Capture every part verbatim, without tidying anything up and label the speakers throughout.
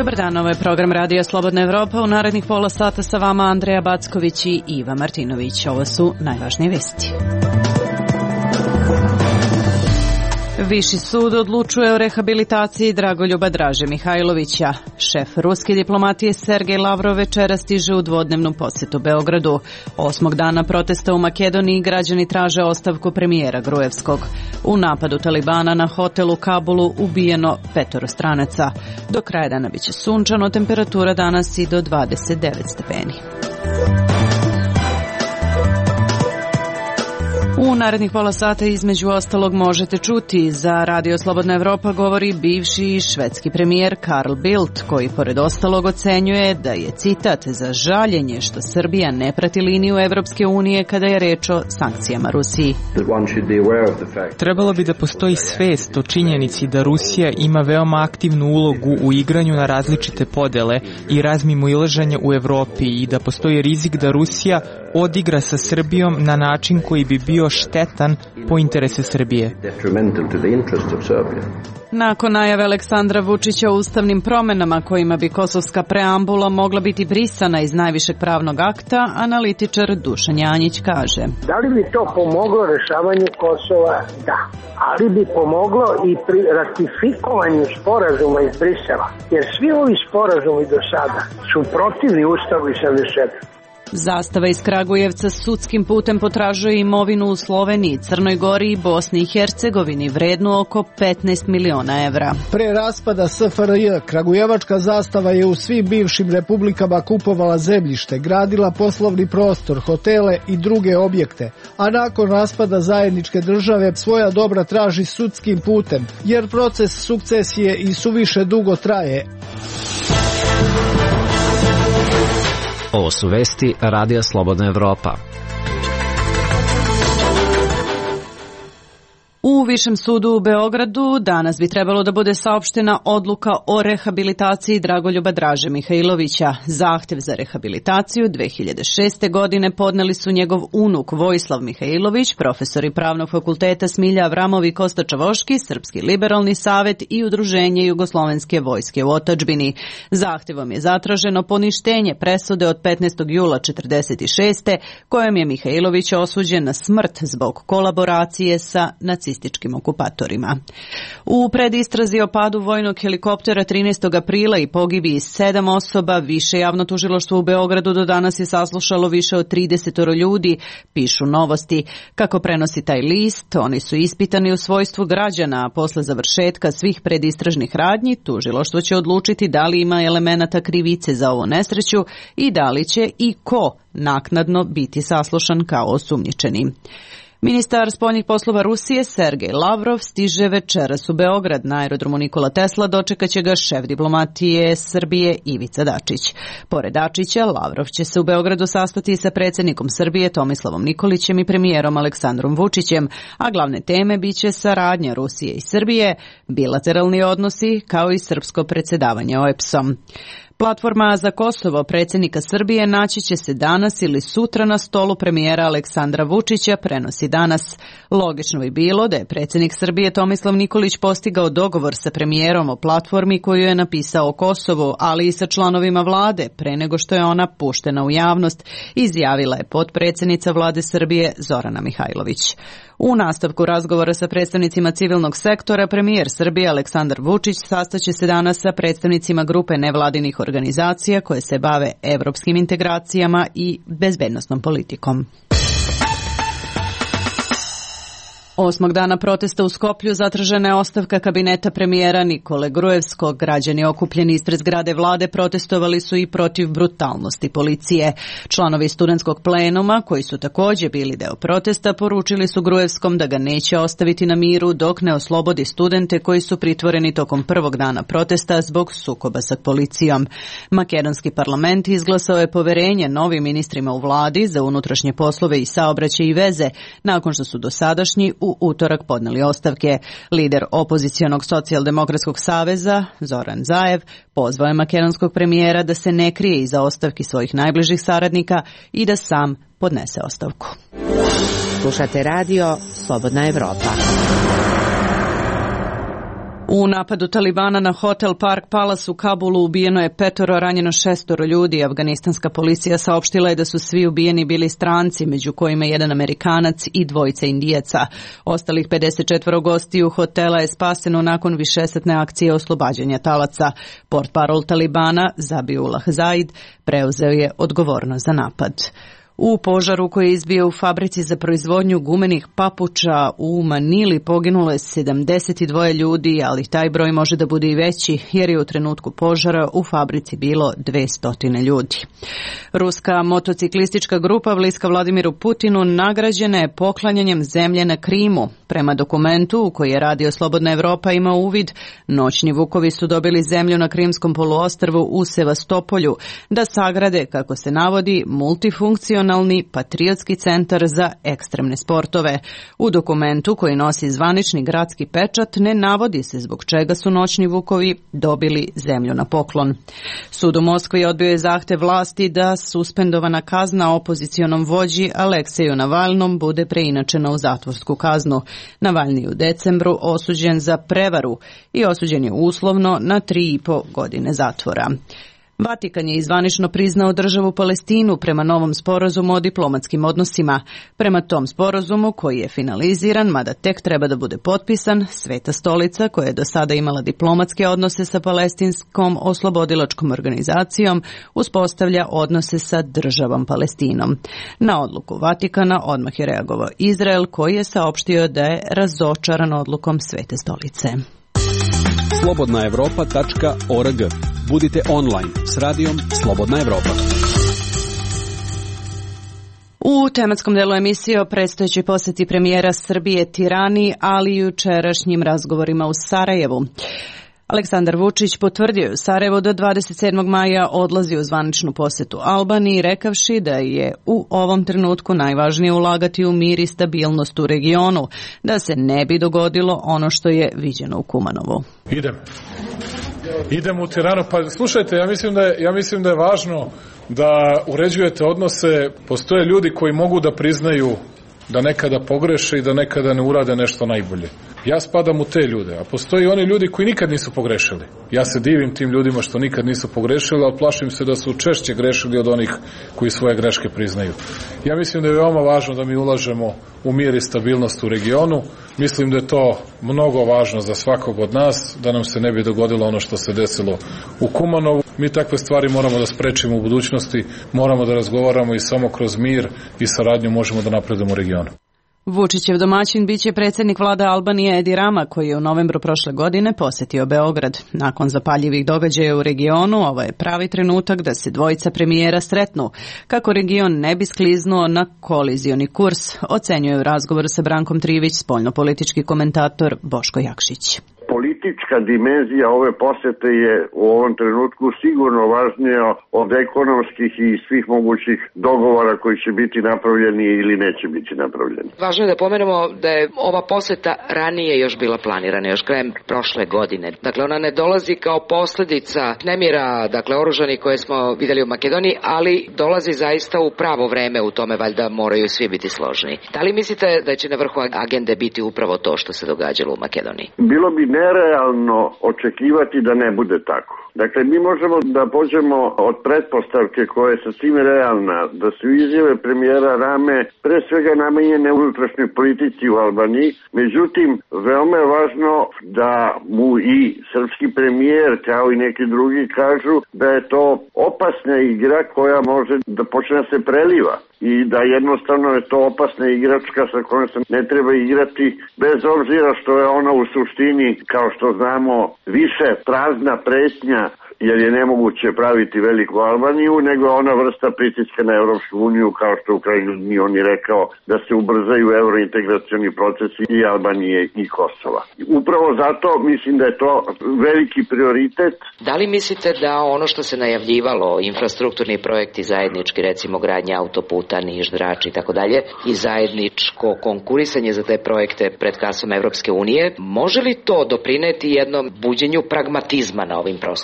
Speaker 1: Dobar dan, ovo je program Radija Slobodna Evropa. U narednih pola sata sa vama Andreja Backović i Iva Martinović. Ovo su najvažnije vesti. Viši sud odlučuje o rehabilitaciji Dragoljuba Draže Mihajlovića. Šef ruske diplomatije Sergej Lavrov večera stiže u dvodnevnu posetu Beogradu. Osmog dana protesta u Makedoniji građani traže ostavku premijera Gruevskog. U napadu Talibana na hotel u Kabulu ubijeno petoro stranaca. Do kraja dana biće sunčano, temperatura danas i do dvadeset devet stepeni. U narednih pola sata između ostalog možete čuti za Radio Slobodna Evropa govori bivši švedski premijer Carl Bildt, koji pored ostalog ocenjuje da je citat za žaljenje što Srbija ne prati liniju Evropske unije kada je reč o sankcijama Rusiji.
Speaker 2: Trebalo bi da postoji svest o činjenici da Rusija ima veoma aktivnu ulogu u igranju na različite podele i razmimoilaženja u Evropi i da postoji rizik da Rusija odigra sa Srbijom na način koji bi bio štetan po interese Srbije.
Speaker 1: Nakon najave Aleksandra Vučića o ustavnim promenama kojima bi kosovska preambula mogla biti brisana iz najvišeg pravnog akta, analitičar Dušan Janjić kaže:
Speaker 3: Da li bi to pomoglo rešavanju Kosova? Da. Ali bi pomoglo i pri ratifikovanju sporazuma iz Brisela. Jer svi ovi sporazumi do sada su protivni Ustavu i sedamdeset četiri.
Speaker 1: Zastava iz Kragujevca sudskim putem potražuje imovinu u Sloveniji, Crnoj Gori i Bosni i Hercegovini vrednu oko petnaest miliona evra.
Speaker 4: Pre raspada S F R J, Kragujevačka zastava je u svim bivšim republikama kupovala zemljište, gradila poslovni prostor, hotele i druge objekte, a nakon raspada zajedničke države svoja dobra traži sudskim putem, jer proces sukcesije i suviše dugo traje.
Speaker 5: Ovo su vesti Radija Slobodna Evropa.
Speaker 1: U Višem sudu u Beogradu danas bi trebalo da bude saopštena odluka o rehabilitaciji Dragoljuba Draže Mihajlovića. Zahtev za rehabilitaciju dve hiljade šeste. godine podneli su njegov unuk Vojislav Mihajlović, profesori Pravnog fakulteta Smilja Avramov i Kosta Čavoški, Srpski liberalni savet i Udruženje Jugoslovenske vojske u otadžbini. Zahtevom je zatraženo poništenje presude od petnaestog jula četrdeset šeste. kojom je Mihajlović osuđen na smrt zbog kolaboracije sa nacističkim okupatorima. U predistrazi o padu vojnog helikoptera trinaestog aprila i pogibiji sedam osoba, više javno tužilaštvo u Beogradu do danas je saslušalo više od trideset ljudi, pišu Novosti. Kako prenosi taj list, oni su ispitani u svojstvu građana, a posle završetka svih predistražnih radnji tužilaštvo će odlučiti da li ima elemenata krivice za ovu nesreću i da li će i ko naknadno biti saslušan kao osumnjičeni. Ministar spoljnih poslova Rusije Sergej Lavrov stiže večeras u Beograd. Na aerodromu Nikola Tesla dočekaće ga šef diplomatije Srbije Ivica Dačić. Pored Dačića, Lavrov će se u Beogradu sastati sa predsjednikom Srbije Tomislavom Nikolićem i premijerom Aleksandrom Vučićem, a glavne teme biće saradnja Rusije i Srbije, bilateralni odnosi kao i srpsko predsjedavanje O E B S-om. Platforma za Kosovo predsjednika Srbije naći će se danas ili sutra na stolu premijera Aleksandra Vučića, prenosi Danas. Logično bi bilo da je predsjednik Srbije Tomislav Nikolić postigao dogovor sa premijerom o platformi koju je napisao o Kosovu, ali i sa članovima vlade pre nego što je ona puštena u javnost, izjavila je potpredsjednica vlade Srbije Zorana Mihajlović. U nastavku razgovora sa predstavnicima civilnog sektora, premijer Srbije Aleksandar Vučić sastaće se danas sa predstavnicima grupe nevladinih organizacija koje se bave evropskim integracijama i bezbednosnom politikom. Osmog dana protesta u Skoplju zatražena je ostavka kabineta premijera Nikole Gruevskog. Građani okupljeni ispred zgrade vlade protestovali su i protiv brutalnosti policije. Članovi studentskog plenuma, koji su također bili deo protesta, poručili su Gruevskom da ga neće ostaviti na miru dok ne oslobodi studente koji su pritvoreni tokom prvog dana protesta zbog sukoba sa policijom. Makedonski parlament izglasao je poverenje novim ministrima u vladi za unutrašnje poslove i saobraćaj i veze, nakon što su dosadašnji u utorak podneli ostavke. Lider opozicionog socijaldemokratskog saveza, Zoran Zaev, pozvao je makedonskog premijera da se ne krije iza ostavki svojih najbližih saradnika i da sam podnese ostavku.
Speaker 6: Slušate radio Slobodna Evropa.
Speaker 1: U napadu Talibana na hotel Park Palace u Kabulu ubijeno je petoro, ranjeno šestoro ljudi. Afganistanska policija saopštila je da su svi ubijeni bili stranci, među kojima jedan Amerikanac i dvojica Indijaca. Ostalih pedeset četvoro gostiju hotela je spaseno nakon višesatne akcije oslobađanja talaca. Portparol Talibana, Zabiullah Zaid, preuzeo je odgovornost za napad. U požaru koji je izbio u fabrici za proizvodnju gumenih papuča u Manili poginulo je sedamdeset dva ljudi, ali taj broj može da bude i veći jer je u trenutku požara u fabrici bilo dvesta ljudi. Ruska motociklistička grupa bliska Vladimiru Putinu nagrađena je poklanjanjem zemlje na Krimu. Prema dokumentu u koji je radio Slobodna Evropa ima uvid, noćni vukovi su dobili zemlju na Krimskom poluostrvu u Sevastopolju da sagrade, kako se navodi, multifunkcionalni patriotski centar za ekstremne sportove. U dokumentu koji nosi zvanični gradski pečat ne navodi se zbog čega su noćni vukovi dobili zemlju na poklon. Sud u Moskvi odbio je zahtev vlasti da suspendovana kazna opozicionom vođi Alekseju Navalnom bude preinačena u zatvorsku kaznu. Navalni je u decembru osuđen za prevaru i osuđen je uslovno na tri i po godine zatvora. Vatikan je zvanično priznao državu Palestinu prema novom sporazumu o diplomatskim odnosima. Prema tom sporazumu, koji je finaliziran, mada tek treba da bude potpisan, Sveta stolica, koja je do sada imala diplomatske odnose sa palestinskom oslobodilačkom organizacijom, uspostavlja odnose sa državom Palestinom. Na odluku Vatikana odmah je reagovao Izrael, koji je saopštio da je razočaran odlukom Svete stolice.
Speaker 6: slobodna evropa tačka org. Budite online s radijom Slobodna Evropa.
Speaker 1: U tematskom delu emisije o predstojećoj poseti premijera Srbije Tirani, ali i jučerašnjim razgovorima u Sarajevu. Aleksandar Vučić potvrdio je u Sarajevu da dvadeset sedmog maja odlazi u zvaničnu posetu Albaniji, rekavši da je u ovom trenutku najvažnije ulagati u mir i stabilnost u regionu, da se ne bi dogodilo ono što je viđeno u Kumanovu.
Speaker 7: Idem. Idem u Tiranu. Pa slušajte, ja mislim da je, ja mislim da je važno da uređujete odnose. Postoje ljudi koji mogu da priznaju da nekada pogreše i da nekada ne urade nešto najbolje. Ja spadam u te ljude, a postoji oni ljudi koji nikad nisu pogrešili. Ja se divim tim ljudima što nikad nisu pogrešili, ali plašim se da su češće grešili od onih koji svoje greške priznaju. Ja mislim da je veoma važno da mi ulažemo u mir i stabilnost u regionu. Mislim da je to mnogo važno za svakog od nas, da nam se ne bi dogodilo ono što se desilo u Kumanovu. Mi takve stvari moramo da sprečimo u budućnosti, moramo da razgovaramo i samo kroz mir i saradnju možemo da napredujemo u regionu.
Speaker 1: Vučićev domaćin biće predsjednik vlade Albanije Edi Rama, koji je u novembru prošle godine posjetio Beograd. Nakon zapaljivih događaja u regionu, ovo je pravi trenutak da se dvojica premijera sretnu, kako region ne bi skliznuo na kolizioni kurs, ocenjuje u razgovoru sa Brankom Trivić spoljnopolitički komentator Boško Jakšić.
Speaker 8: Politička dimenzija ove posete je u ovom trenutku sigurno važnija od ekonomskih i svih mogućih dogovora koji će biti napravljeni ili neće biti napravljeni.
Speaker 9: Važno je da pomenemo da je ova poseta ranije još bila planirana, još krajem prošle godine. Dakle, ona ne dolazi kao posljedica nemira, dakle, oružani koje smo vidjeli u Makedoniji, ali dolazi zaista u pravo vreme, u tome valjda moraju svi biti složni. Da li mislite da će na vrhu agende biti upravo to što se događalo u Makedoniji?
Speaker 8: Bilo bi nerealno očekivati da ne bude tako. Dakle, mi možemo da pođemo od pretpostavke koja je sasvim realna, da su izjave premijera Rame pre svega namenjene unutrašnjoj politici u Albaniji. Međutim, veoma je važno da mu i srpski premijer, kao i neki drugi, kažu da je to opasna igra koja može da počne da se preliva i da jednostavno je to opasna igračka sa kojom se ne treba igrati, bez obzira što je ona u suštini, kao što znamo, više prazna pretnja, jer je nemoguće praviti veliku Albaniju, nego ona vrsta pritiska na Evropsku uniju, kao što u krajnji on je rekao, da se ubrzaju eurointegracioni procesi i Albanije i Kosova. Upravo zato mislim da je to veliki prioritet.
Speaker 9: Da li mislite da ono što se najavljivalo, infrastrukturni projekti zajednički, recimo gradnja autoputa, Niš, Drač i tako dalje, i zajedničko konkurisanje za te projekte pred kasom Evropske unije, može li to doprineti jednom buđenju pragmatizma na ovim prostorima?
Speaker 8: Pa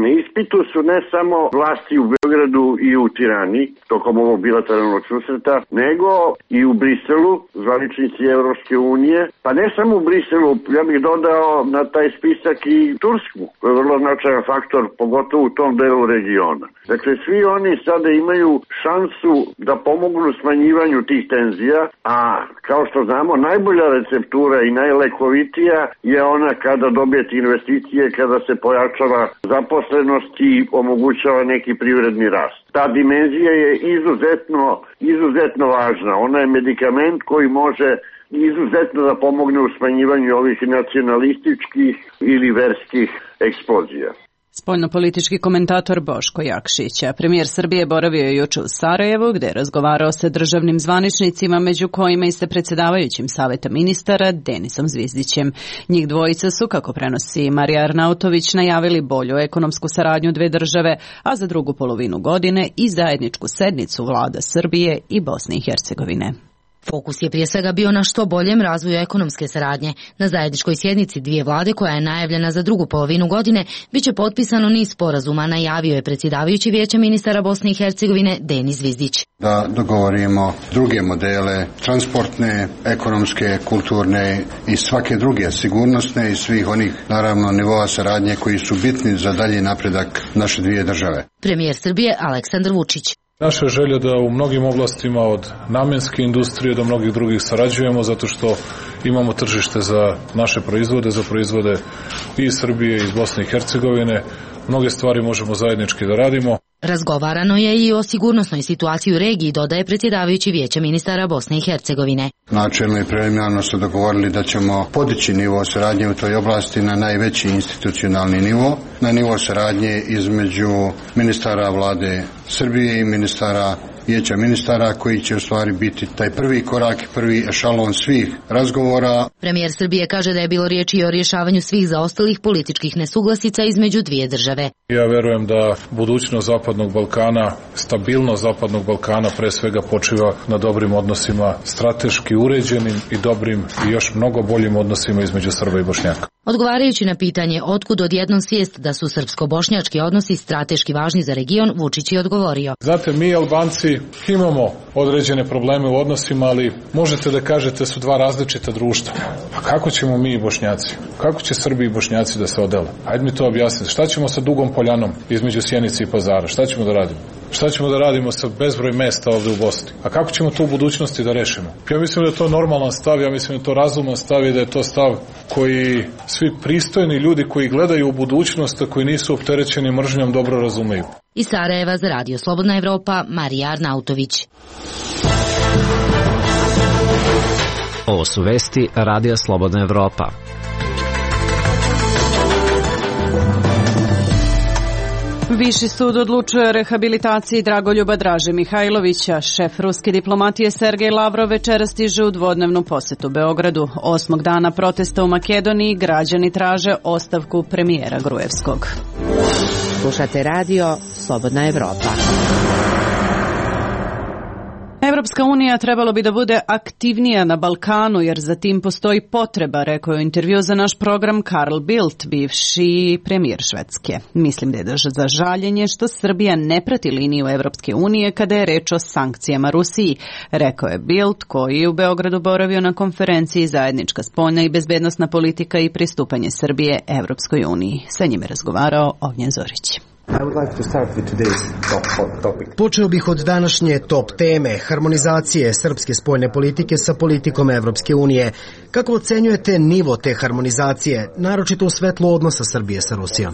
Speaker 8: Na ispitu su ne samo vlasti u Beogradu i u Tirani, tokom ovog bilateralnog susreta, nego i u Briselu, zvaničnici Evropske unije, pa ne samo u Briselu, ja bih dodao na taj spisak i Tursku, koji je vrlo značajan faktor, pogotovo u tom delu regiona. Dakle, svi oni sada imaju šansu da pomognu smanjivanju tih tenzija, a kao što znamo, najbolja receptura i najlekovitija je ona kada dobijete investicije, kada se pojačava zaposlenost i omogućava neki privredni rast. Ta dimenzija je izuzetno, izuzetno važna. Ona je medikament koji može izuzetno da pomogne u smanjivanju ovih nacionalističkih ili verskih eksplozija.
Speaker 1: Spoljnopolitički komentator Boško Jakšić. Premijer Srbije boravio je juče u Sarajevu, gde je razgovarao sa državnim zvaničnicima, među kojima i sa predsjedavajućim Saveta ministara Denisom Zvizdićem. Njih dvojica su, kako prenosi Marija Arnautović, najavili bolju ekonomsku saradnju dve države, a za drugu polovinu godine i zajedničku sednicu vlada Srbije i Bosne i Hercegovine.
Speaker 10: Fokus je prije svega bio na što boljem razvoju ekonomske saradnje. Na zajedničkoj sjednici dvije vlade, koja je najavljena za drugu polovinu godine, bit će potpisano niz sporazuma, najavio je predsjedavajući Vijeća ministara Bosne i Hercegovine Denis Zvizdić.
Speaker 11: Da dogovorimo druge modele, transportne, ekonomske, kulturne i svake druge, sigurnosne i svih onih, naravno, nivoa saradnje koji su bitni za dalji napredak naše dvije države.
Speaker 10: Premijer Srbije Aleksandar Vučić.
Speaker 7: Naša je želja da u mnogim oblastima od namenske industrije do mnogih drugih sarađujemo, zato što imamo tržište za naše proizvode, za proizvode i iz Srbije i iz Bosne i Hercegovine. Mnoge stvari možemo zajednički da radimo.
Speaker 10: Razgovarano je i o sigurnosnoj situaciji u regiji, dodaje predsjedavajući Vijeća ministara Bosne i Hercegovine.
Speaker 11: Načelno i preliminarno su dogovorili da ćemo podići nivo saradnje u toj oblasti na najveći institucionalni nivo, na nivo saradnje između ministara vlade Srbije i ministara Vijeća ministara, koji će u stvari biti taj prvi korak, prvi ešalon svih razgovora.
Speaker 10: Premijer Srbije kaže da je bilo riječi o rješavanju svih zaostalih političkih nesuglasica između dvije države.
Speaker 7: Ja verujem da budućnost Zapadnog Balkana, stabilnost Zapadnog Balkana pre svega počiva na dobrim odnosima, strateški uređenim i dobrim i još mnogo boljim odnosima između Srba i Bošnjaka.
Speaker 10: Odgovarajući na pitanje otkud odjednom svijest da su srpsko-bošnjački odnosi strateški važni za region, Vučić je odgovorio.
Speaker 7: Znate, mi Albanci imamo određene probleme u odnosima, ali možete da kažete su dva različita društva. Pa kako ćemo mi i Bošnjaci? Kako će Srbi i Bošnjaci da se odele? Hajde mi to objasniti. Šta ćemo sa Dugom Poljanom između Sjenice i Pazara? Šta ćemo da radimo? Šta ćemo da radimo sa bezbroj mesta ovde u Bosni? A kako ćemo to u budućnosti da rešimo? Ja mislim da je to normalan stav, ja mislim da je to razuman stav i da je to stav koji svi pristojni ljudi koji gledaju u budućnost, a koji nisu opterećeni mržnjom, dobro razumeju.
Speaker 10: Iz Sarajeva za Radio Slobodna Evropa, Marija Arnautović.
Speaker 5: Ovo su vesti Radija Slobodna Evropa.
Speaker 1: Viši sud odlučuje o rehabilitaciji Dragoljuba Draže Mihajlovića. Šef ruske diplomatije Sergej Lavrov večeras stiže u dvodnevnu posetu Beogradu. Osmog dana protesta u Makedoniji građani traže ostavku premijera Gruevskog.
Speaker 12: Slušate radio Slobodna Evropa.
Speaker 1: Evropska unija trebalo bi da bude aktivnija na Balkanu, jer za tim postoji potreba, rekao je u intervju za naš program Carl Bildt, bivši premijer Švedske. Mislim da je za žaljenje što Srbija ne prati liniju Evropske unije kada je reč o sankcijama Rusiji, rekao je Bildt, koji je u Beogradu boravio na konferenciji Zajednička spoljna i bezbednosna politika i pristupanje Srbije Evropskoj uniji. Sa njime razgovarao Ognjen Zorić.
Speaker 13: Počeo bih od današnje top teme, harmonizacije srpske spoljne politike sa politikom Evropske unije. Kako ocenjujete nivo te harmonizacije, naročito u svetlu odnosa Srbije sa Rusijom?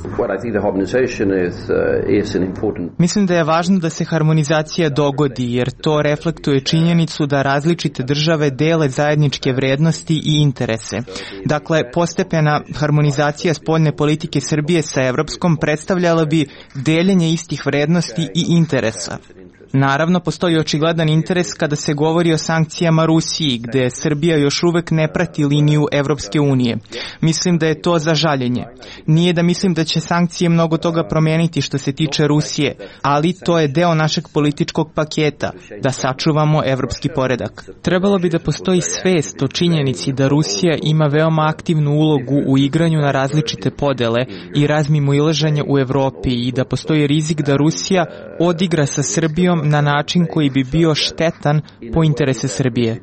Speaker 2: Mislim da je važno da se harmonizacija dogodi, jer to reflektuje činjenicu da različite države dele zajedničke vrednosti i interese. Dakle, postepena harmonizacija spoljne politike Srbije sa evropskom predstavljala bi deljenje istih vrednosti i interesa. Naravno, postoji očigledan interes kada se govori o sankcijama Rusiji, gde Srbija još uvek ne prati liniju Evropske unije. Mislim da je to za žaljenje. Nije da mislim da će sankcije mnogo toga promijeniti što se tiče Rusije, ali to je deo našeg političkog paketa, da sačuvamo evropski poredak. Trebalo bi da postoji svest o činjenici da Rusija ima veoma aktivnu ulogu u igranju na različite podele i razmimoilaženja u Evropi i da postoji rizik da Rusija odigra sa Srbijom na način koji bi bio štetan po interese Srbije.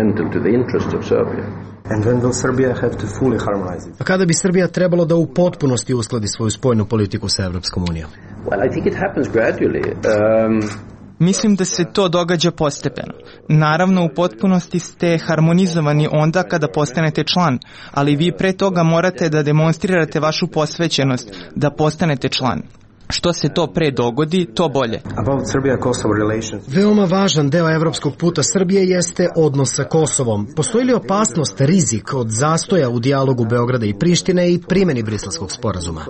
Speaker 13: A kada bi Srbija trebalo da u potpunosti uskladi svoju spoljnu politiku sa Evropskom unijom?
Speaker 2: Mislim da se to događa postepeno. Naravno, u potpunosti ste harmonizovani onda kada postanete član, ali vi pre toga morate da demonstrirate vašu posvećenost da postanete član. Što se to pre dogodi, to bolje.
Speaker 13: Veoma važan deo evropskog puta Srbije jeste odnos sa Kosovom. Postoji li opasnost, rizik od zastoja u dijalogu Beograda i Prištine i primjeni Briselskog sporazuma?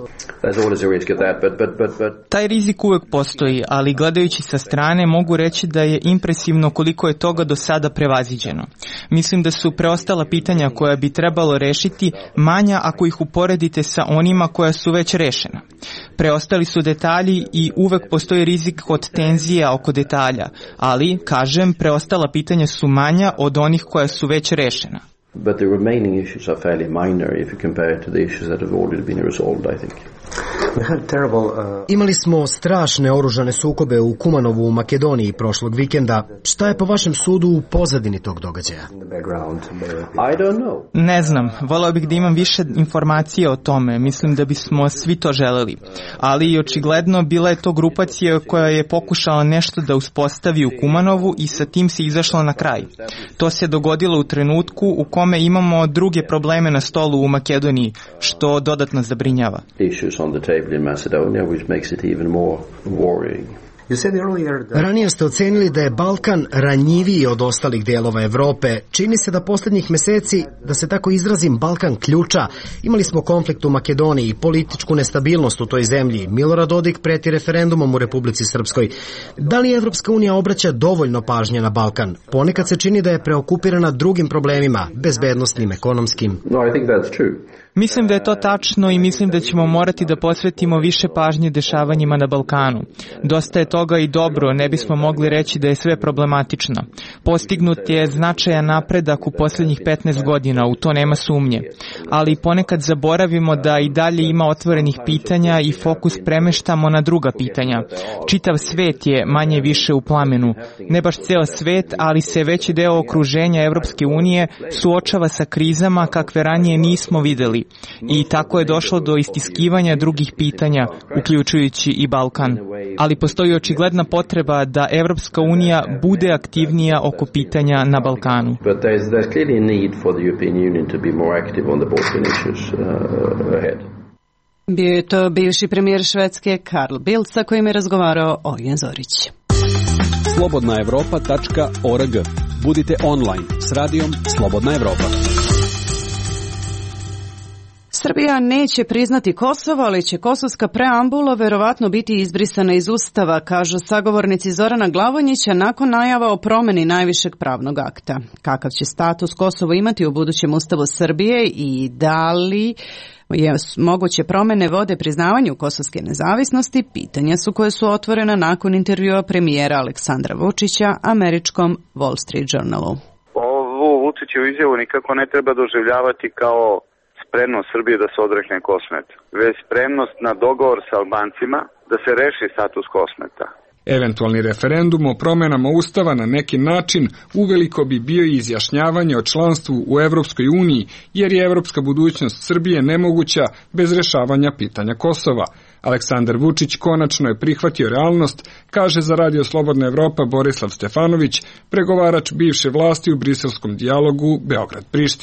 Speaker 2: Taj rizik uvek postoji, ali gledajući sa strane mogu reći da je impresivno koliko je toga do sada prevaziđeno. Mislim da su preostala pitanja koja bi trebalo rešiti manja ako ih uporedite sa onima koja su već rešena. Preostali su detalji i uvek postoji rizik od tenzija oko detalja, ali, kažem, preostala pitanja su manja od onih koja su već rešena.
Speaker 14: But the remaining issues are fairly minor if you compare it to the issues that have already been resolved, I think.
Speaker 13: Imali smo strašne oružane sukobe u Kumanovu u Makedoniji prošlog vikenda. Šta je po vašem sudu u pozadini tog događaja?
Speaker 2: Ne znam, volao bih da imam više informacije o tome. Mislim da bismo svi to želeli. Ali očigledno bila je to grupacija koja je pokušala nešto da uspostavi u Kumanovu i sa tim se izašla na kraj. To se dogodilo u trenutku u kome imamo druge probleme na stolu u Makedoniji, što dodatno zabrinjava.
Speaker 14: On the table in Macedonia, which makes it even more worrying.
Speaker 13: Ranije ste ocenili da je Balkan ranjiviji od ostalih dijelova Evrope. Čini se da posljednjih meseci, da se tako izrazim, Balkan ključa. Imali smo konflikt u Makedoniji, političku nestabilnost u toj zemlji. Milorad Dodik preti referendumom u Republici Srpskoj. Da li Evropska unija obraća dovoljno pažnje na Balkan? Ponekad se čini da je preokupirana drugim problemima, bezbednosnim, ekonomskim.
Speaker 14: No, I think that's true.
Speaker 2: Mislim da je to tačno i mislim da ćemo morati da posvetimo više pažnje dešavanjima na Balkanu. Dosta je toga i dobro, ne bismo mogli reći da je sve problematično. Postignut je značajan napredak u posljednjih petnaest godina, u to nema sumnje. Ali ponekad zaboravimo da i dalje ima otvorenih pitanja i fokus premeštamo na druga pitanja. Čitav svet je manje više u plamenu. Ne baš ceo svet, ali se veći deo okruženja Evropske unije suočava sa krizama kakve ranije nismo videli. I tako je došlo do istiskivanja drugih pitanja, uključujući i Balkan. Ali postoji očigledna potreba da Evropska unija bude aktivnija oko pitanja na Balkanu.
Speaker 1: Bio je to bivši premijer Švedske Carl Bildt sa kojim je razgovarao Ognjen Zorić.
Speaker 6: slobodna evropa tačka org. Budite online s radijom Slobodna Evropa.
Speaker 1: Srbija neće priznati Kosovo, ali će kosovska preambula verovatno biti izbrisana iz Ustava, kažu sagovornici Zorana Glavonjića nakon najava o promeni najvišeg pravnog akta. Kakav će status Kosovo imati u budućem Ustavu Srbije i da li je moguće promene vode priznavanju kosovske nezavisnosti, pitanja su koje su otvorena nakon intervjua premijera Aleksandra Vučića američkom Wall Street Journalu.
Speaker 15: Ovu Vučićevu izjavu nikako ne treba doživljavati kao spremnost Srbije da se odrekne Kosmeta, već spremnost na dogovor sa Albancima da se reši status Kosmeta.
Speaker 16: Eventualni referendum o promenama Ustava na neki način uveliko bi bio i izjašnjavanje o članstvu u Evropskoj uniji, jer je evropska budućnost Srbije nemoguća bez rešavanja pitanja Kosova. Aleksandar Vučić konačno je prihvatio realnost, kaže za Radio Slobodna Evropa Borislav Stefanović, pregovarač bivše vlasti u briselskom dijalogu Beograd-Priština.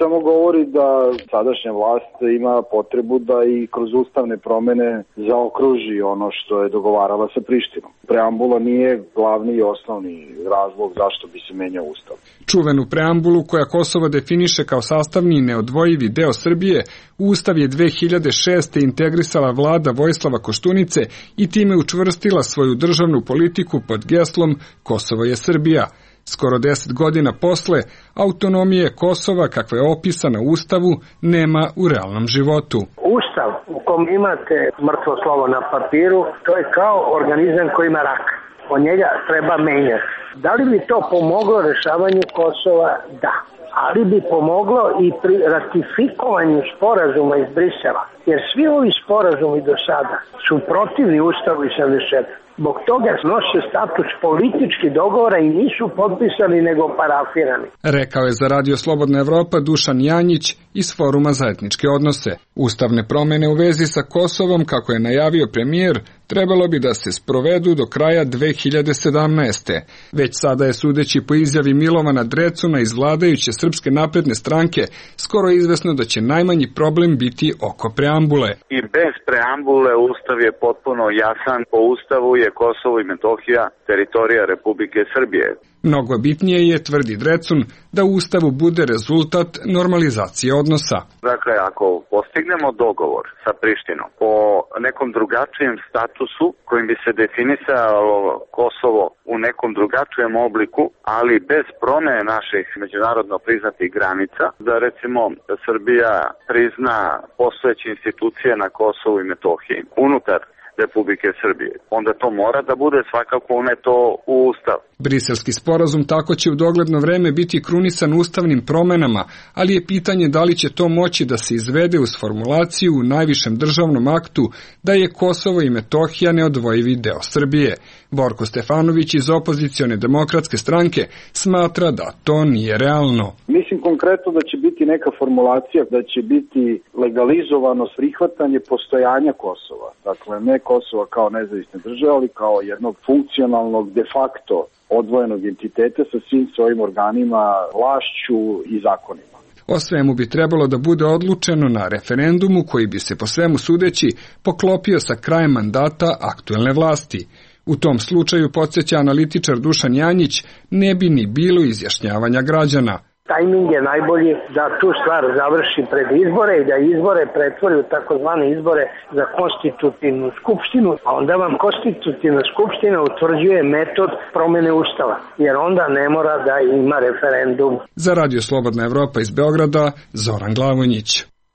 Speaker 17: samo govori da sadašnja vlast ima potrebu da i kroz ustavne promene zaokruži ono što je dogovarala sa Prištinom. Preambula nije glavni i osnovni razlog zašto bi se menjao ustav.
Speaker 16: Čuvenu preambulu koja Kosovo definiše kao sastavni i neodvojivi deo Srbije, Ustav je dve hiljade šeste. integrisala vlada Vojislava Koštunice i time učvrstila svoju državnu politiku pod geslom Kosovo je Srbija. Skoro deset godina posle, autonomije Kosova, kakva je opisana u Ustavu, nema u realnom životu.
Speaker 3: Ustav u kom imate mrtvo slovo na papiru, to je kao organizam koji ima rak. Po njega treba menjati. Da li bi to pomoglo rešavanju Kosova? Da. Ali bi pomoglo i pri ratifikovanju sporazuma iz Brisela. Jer svi ovi sporazumi do sada su protivni Ustavu iz sedamdeset četvrte. Zbog toga nose status politički dogovora i nisu potpisani nego parafirani.
Speaker 16: Rekao je za Radio Slobodna Evropa Dušan Janjić iz Foruma za etničke odnose. Ustavne promene u vezi sa Kosovom, kako je najavio premijer, trebalo bi da se sprovedu do kraja dve hiljade sedamnaeste. Već sada je, sudeći po izjavi Milovana Drecuna iz vladajuće Srpske napredne stranke, skoro izvesno da će najmanji problem biti oko preambule.
Speaker 15: I bez preambule Ustav je potpuno jasan. Po Ustavu je Kosovo i Metohija teritorija Republike Srbije.
Speaker 16: Mnogo bitnije je, tvrdi Drecun, da u Ustavu bude rezultat normalizacije odnosa.
Speaker 15: Dakle, ako postignemo dogovor sa Prištinom po nekom drugačijem statusu kojim bi se definisalo Kosovo u nekom drugačijem obliku, ali bez promene naših međunarodno priznatih granica, da recimo Srbija prizna postojeće institucije na Kosovu i Metohiji unutar Republike Srbije, onda to mora da bude svakako uneto u Ustav.
Speaker 16: Briselski sporazum tako će u dogledno vreme biti krunisan ustavnim promenama, ali je pitanje da li će to moći da se izvede uz formulaciju u najvišem državnom aktu da je Kosovo i Metohija neodvojivi deo Srbije. Borko Stefanović iz opozicione demokratske stranke smatra da to nije realno.
Speaker 17: Mislim konkretno da će biti neka formulacija da će biti legalizovano prihvatanje postojanja Kosova. Dakle, ne Kosova kao nezavisne države, ali kao jednog funkcionalnog de facto odvojenog entiteta sa svim svojim organima, vlašću i zakonima.
Speaker 16: O svemu bi trebalo da bude odlučeno na referendumu koji bi se po svemu sudeći poklopio sa krajem mandata aktuelne vlasti. U tom slučaju, podsjeća analitičar Dušan Janjić, ne bi ni bilo izjašnjavanja građana.
Speaker 3: Tajming je najbolji da tu stvar završi pred izbore i da izbore pretvori u takozvane izbore za konstitutivnu skupštinu, a onda vam konstitutivna skupština utvrđuje metod promene Ustava, jer onda ne mora da ima referendum.
Speaker 16: Za Radio Slobodna Evropa iz Beograda, Zoran Glavonjić.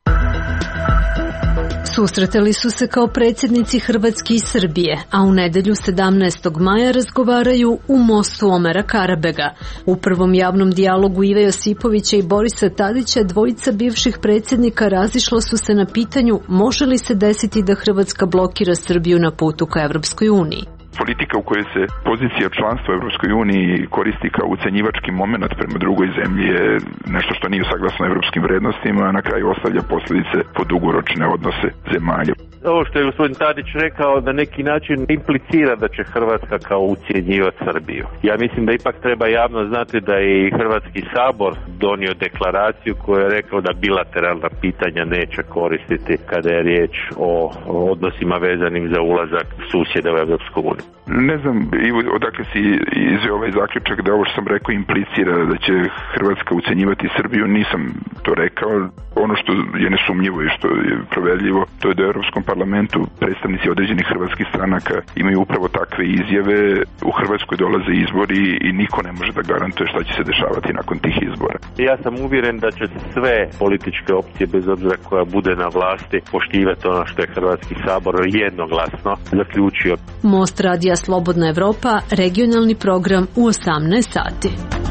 Speaker 18: Susretali su se kao predsjednici Hrvatske i Srbije, a u nedelju sedamnaestog maja razgovaraju u mostu Omera Karabega. U prvom javnom dijalogu Ive Josipovića i Borisa Tadića dvojica bivših predsjednika razišla su se na pitanju može li se desiti da Hrvatska blokira Srbiju na putu ka Evropskoj uniji.
Speaker 19: Politika u kojoj se pozicija članstva u Evropskoj uniji koristi kao ucenjivački moment prema drugoj zemlji je nešto što nije saglasno evropskim vrednostima, a na kraju ostavlja posljedice po dugoročne odnose zemalja.
Speaker 20: Ovo što je gospodin Tadić rekao na neki način implicira da će Hrvatska kao ucjenjivati Srbiju. Ja mislim da ipak treba javno znati da je i Hrvatski sabor donio deklaraciju koja je rekao da bilateralna pitanja neće koristiti kada je riječ o odnosima vezanim za ulazak susjeda u Evropsku uniju.
Speaker 19: Ne znam odakle si izveo ovaj zaključak da ovo što sam rekao implicira da će Hrvatska ucenjivati Srbiju, nisam to rekao. Ono što je nesumnjivo i što je proverljivo, to je da u Europskom parlamentu predstavnici određenih hrvatskih stranaka imaju upravo takve izjave. U Hrvatskoj dolaze izbori i niko ne može da garantuje šta će se dešavati nakon tih izbora.
Speaker 20: Ja sam uvjeren da će sve političke opcije, bez obzira koja bude na vlasti, poštivati ono što je Hrvatski sabor jednoglasno zaključio.
Speaker 18: Most Radija Slobodna Evropa, regionalni program u osamnaest sati.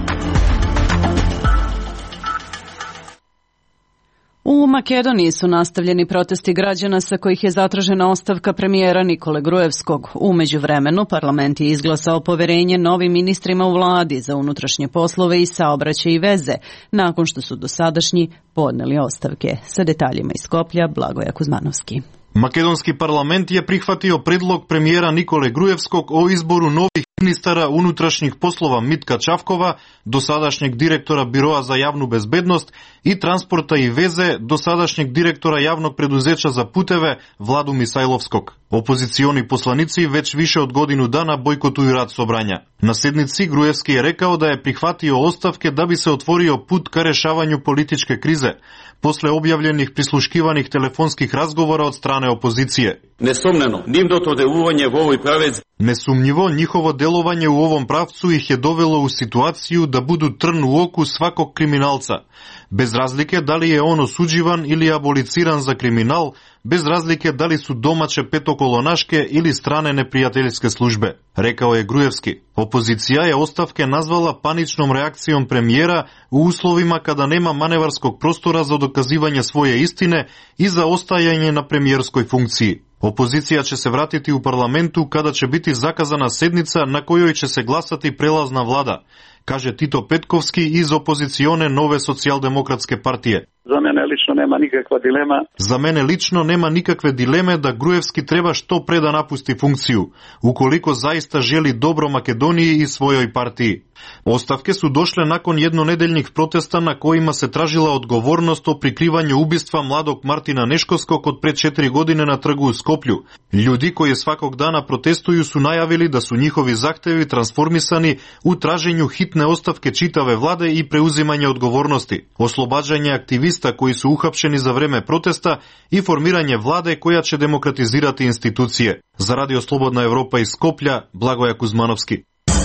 Speaker 1: U Makedoniji su nastavljeni protesti građana sa kojih je zatražena ostavka premijera Nikole Gruevskog. U međuvremenu parlament je izglasao poverenje novim ministrima u vladi za unutrašnje poslove i saobraćaj i veze, nakon što su dosadašnji podneli ostavke. Sa detaljima iz Skoplja, Blagoja Kuzmanovski.
Speaker 21: Македонски парламент je prihvatio predlog premijera Nikole Grujevskog o izboru novih ministara unutrašnjih poslova Mitka Čavkova, dosadašnjeg direktora Biroa za javnu bezbednost, i transporta i veze, dosadašnjeg direktora javnog preduzeća za puteve Vladu Misajlovskog. Opozicioni poslanici već više od godinu dana bojkotuju rad sobranja. Na sednici Grujevski je rekao da je prihvatio ostavke da bi se otvorio put ka rešavanju političke krize, posle objavljenih prisluškivanih telefonskih razgovora od strane opozicije.
Speaker 22: Nesumnjeno, njim dotodevuvanje u ovoj pravec.
Speaker 21: Nesumnjivo, njihovo delovanje u ovom pravcu ih je dovelo u situaciju da budu trn u oku svakog kriminalca, bez razlike da li je on osuđivan ili aboliciran za kriminal, bez razlike da li su domaće petokolonaške ili strane neprijateljske službe, rekao je Grujevski. Opozicija je ostavke nazvala paničnom reakcijom premijera u uslovima kada nema manevarskog prostora za dokazivanje svoje istine i za ostajanje na premijerskoj funkciji. Opozicija će se vratiti u parlamentu kada će biti zakazana sednica na kojoj će se glasati prelazna vlada, kaže Tito Petkovski iz opozicione Nove socijaldemokratske partije.
Speaker 22: Za mene lično nema nikakva dilema.
Speaker 21: Za mene lično nema nikakve dileme da Grujevski treba što pre da napusti funkciju, ukoliko zaista želi dobro Makedoniji i svojoj partiji. Ostavke su došle nakon jednonedeljnih protesta na kojima se tražila odgovornost o prikrivanju ubistva mladog Martina Neškovskog od pre četiri godine na trgu u Skoplju. Ljudi koji svakog dana protestuju su najavili da su njihovi zahtevi transformisani u traženju hitne ostavke čitave vlade i preuzimanje odgovornosti, oslobađanje aktivista koji su uhapšeni za vreme protesta i formiranje vlade koja će demokratizirati institucije. Za Radio Slobodna Evropa iz Skoplja, Blagoja Kuzmanovski.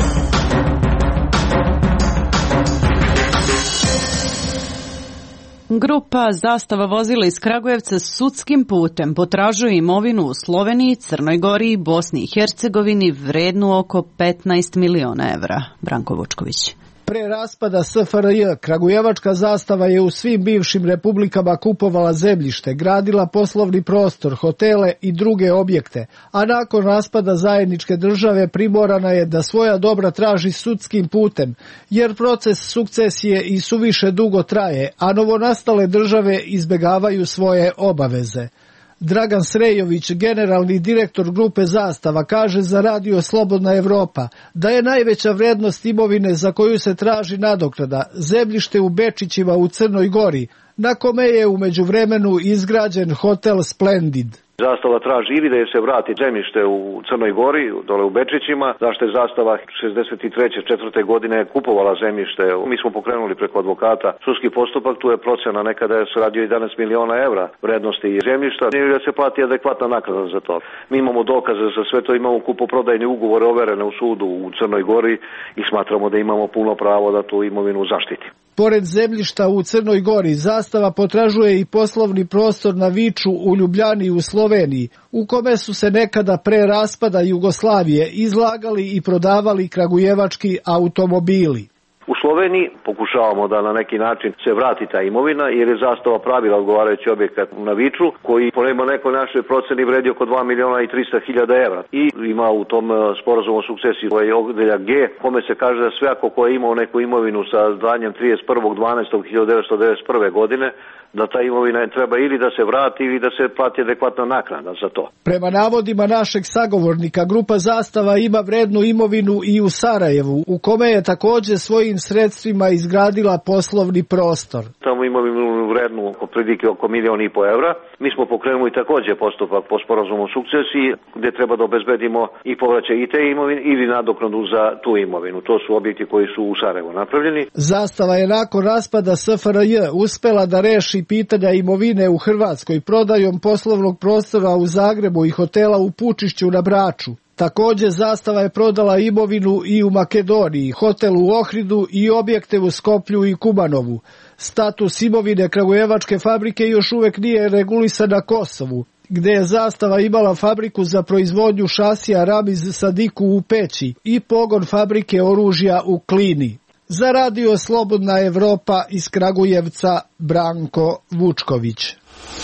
Speaker 1: Grupa Zastava vozila iz Kragujevca sudskim putem potražuje imovinu u Sloveniji, Crnoj Gori i Bosni i Hercegovini vrednu oko petnaest miliona evra. Branko Vučković.
Speaker 4: Pre raspada S F R J, Kragujevačka zastava je u svim bivšim republikama kupovala zemljište, gradila poslovni prostor, hotele i druge objekte, a nakon raspada zajedničke države primorana je da svoja dobra traži sudskim putem, jer proces sukcesije i suviše dugo traje, a novonastale države izbegavaju svoje obaveze. Dragan Srejović, generalni direktor grupe Zastava, kaže za Radio Slobodna Evropa da je najveća vrednost imovine za koju se traži nadoknada zemljište u Bečićima u Crnoj Gori, na kome je u međuvremenu izgrađen hotel Splendid.
Speaker 22: Zastava traži ili da je se vrati zemljište u Crnoj Gori, dole u Bečićima, zašto je Zastava šezdeset treće četvrte godine kupovala zemljište. Mi smo pokrenuli preko advokata sudski postupak, tu je procena nekada je se radio jedanaest miliona evra vrednosti zemljišta, ili da se plati adekvatna naknada za to. Mi imamo dokaze za sve to, imamo kupoprodajne ugovore overene u sudu u Crnoj Gori i smatramo da imamo puno pravo da tu imovinu zaštiti.
Speaker 4: Pored zemljišta u Crnoj Gori, Zastava potražuje i poslovni prostor na Viču u Ljubljani u Sloveniji, u kome su se nekada pre raspada Jugoslavije izlagali i prodavali kragujevački automobili.
Speaker 22: U Sloveniji pokušavamo da na neki način se vrati ta imovina, jer je Zastava pravila odgovarajući objekat na Viču, koji po nekoj našoj proceni vredi oko dva miliona i trista hiljada evra. I ima u tom sporazumu o sukcesiji koji je odeljak G, kome se kaže da svako ko je imao neku imovinu sa danjem trideset prvog decembra hiljadu devetsto devedeset prve. godine, da ta imovina treba ili da se vrati ili da se plati adekvatna naknada za to.
Speaker 4: Prema navodima našeg sagovornika, grupa Zastava ima vrednu imovinu i u Sarajevu, u kome je također svojim sredstvima izgradila poslovni prostor.
Speaker 22: Tamo imovinu vrednu oko prilike oko milion i po evra. Mi smo pokrenuli također postupak po sporazumu o sukcesiji, gdje treba da obezbedimo i povraćaj i te imovine ili nadoknadu za tu imovinu. To su objekti koji su u Sarajevu napravljeni.
Speaker 4: Zastava je nakon raspada S F R J uspela da reši pitanja imovine u Hrvatskoj prodajom poslovnog prostora u Zagrebu i hotela u Pučišću na Braču. Također Zastava je prodala imovinu i u Makedoniji, hotel u Ohridu i objekte u Skoplju i Kumanovu. Status imovine kragujevačke fabrike još uvek nije regulisan na Kosovu, gde je Zastava imala fabriku za proizvodnju šasija Ramiz Sadiku u Peći i pogon fabrike oružja u Klini. Za Radio Slobodna Evropa iz Kragujevca, Branko Vučković.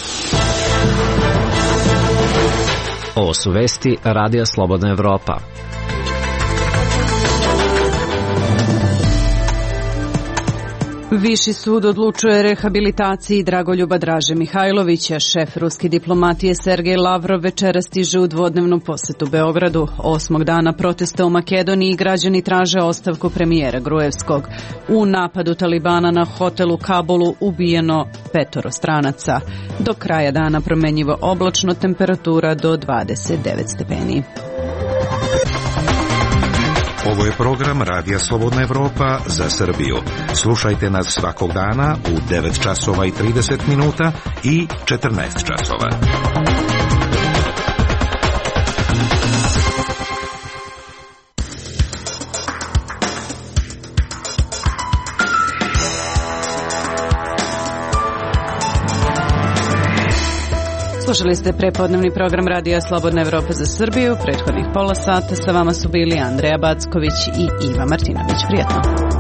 Speaker 5: Ovo su vesti Radija Slobodna Evropa.
Speaker 1: Viši sud odlučuje rehabilitaciji Dragoljuba Draže Mihajlovića. Šef ruske diplomatije Sergej Lavrov večera stiže u dvodnevnu posetu Beogradu. Osmog dana protesta u Makedoniji građani traže ostavku premijera Gruevskog. U napadu Talibana na hotel u Kabulu ubijeno petoro stranaca. Do kraja dana promenjivo oblačno, temperatura do dvadeset devet stepeni.
Speaker 8: Ovo je program Radija Slobodna Evropa za Srbiju. Slušajte nas svakog dana u devet časova i trideset minuta i četrnaest časova.
Speaker 1: Slušali ste prepodnevni program Radija Slobodna Evropa za Srbiju. Prethodnih pola sata sa vama su bili Andreja Backović i Iva Martinović. Prijetno.